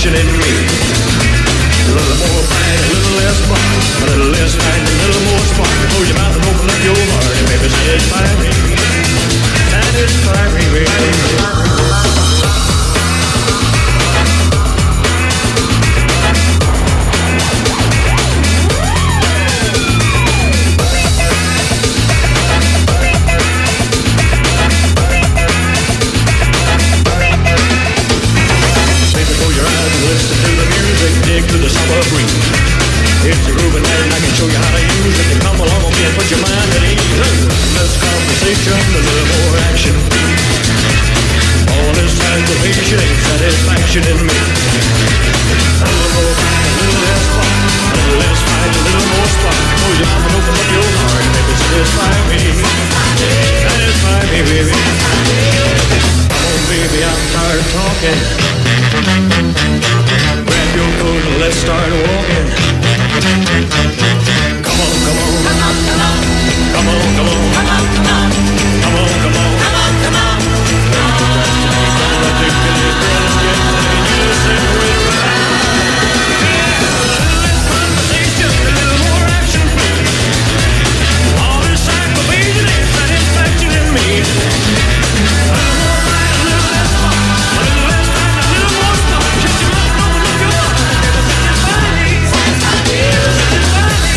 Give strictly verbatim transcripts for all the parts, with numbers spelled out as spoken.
satisfaction in me. A little more fight, a little less spark. A little less fight, a little more spark. Close your mouth and open up your heart and maybe satisfy me. Satisfy me, baby. To the summer breeze. It's a grooving night and I can show you how to use it. You come along with me and put your mind at ease. Less conversation, a little more action. All this aggravation ain't satisfaction in me. A little more fight, a little less spark. A little less fight, a little more spark. Close your mouth and open up your heart and maybe satisfy me. Satisfy me, baby. Come on, baby, I'm tired of talking. Grab your coat and let's start walking. Come on, come on. Come on, come on. Come on, come on. Come on, come on. Come on, come on. Come on, come on. Gonna take this girl and get you say we're right. A little less conversation, a little more action. All this aggravation ain't satisfaction in me. A little more fight, a little less fun. A little less time, a little more stuff. Shut your mouth, open up your heart. Satisfy me. Satisfy me. Satisfy me.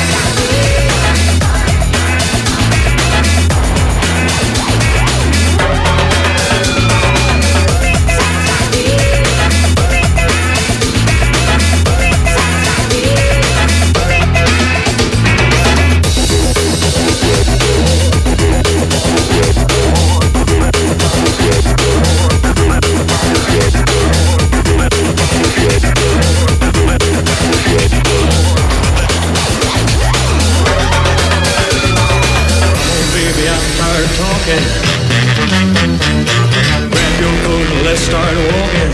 Talking. Grab your coat and let's start walking.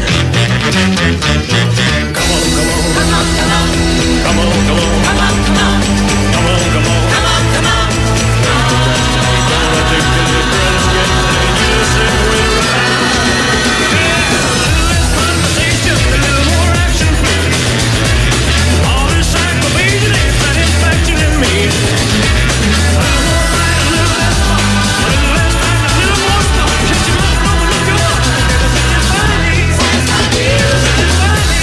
Come on, come on. Come on, come on. Come on, come on. Come on, come on. Come on, come on. Come on, come on. Gonna take this girl and get you say we're right. A little less conversation, a little more action. All this aggravation ain't satisfaction in me. A little more fight, a little less fun. A little less time, a little more stuff. Shut your mouth, open up your heart. Satisfy me. Satisfy me. Satisfy me.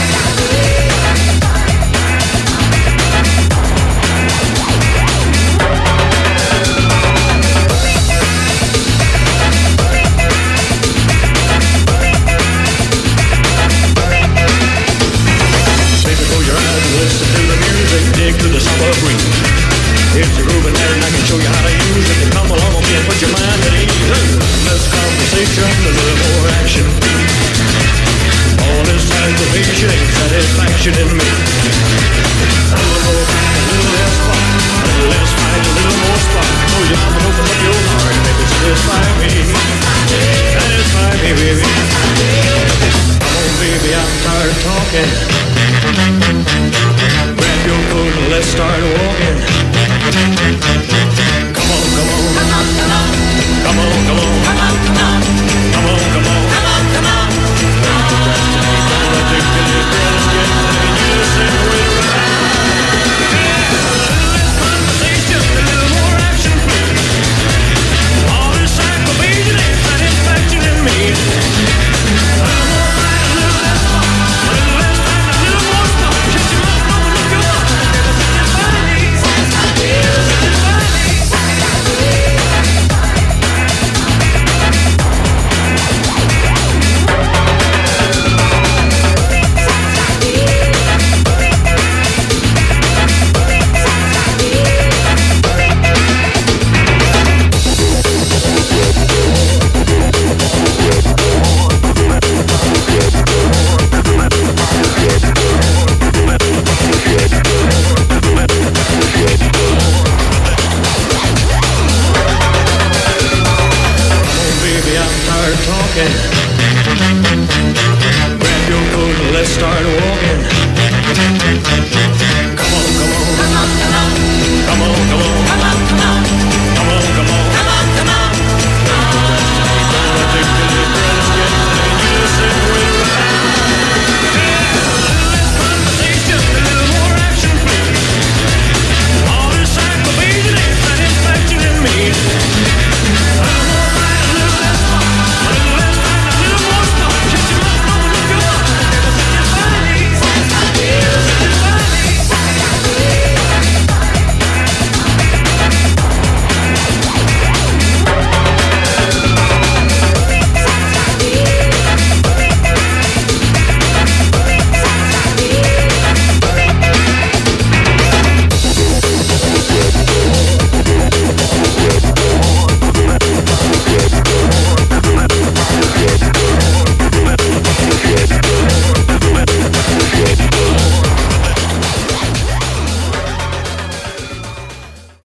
Baby, close your eyes and listen to the music. Dig to the summer breeze. It's a grooving night and I can show you how to use it. Come along with me and put your mind at ease. Less conversation, a little more action. All this aggravation ain't satisfaction in me. A little more fight, a little less fun. A little less fight, a little more spark. Close your mouth and open up your heart and maybe satisfy me. Satisfy me, baby. Come on, baby, I'm tired of talking. Grab your coat and let's start walking.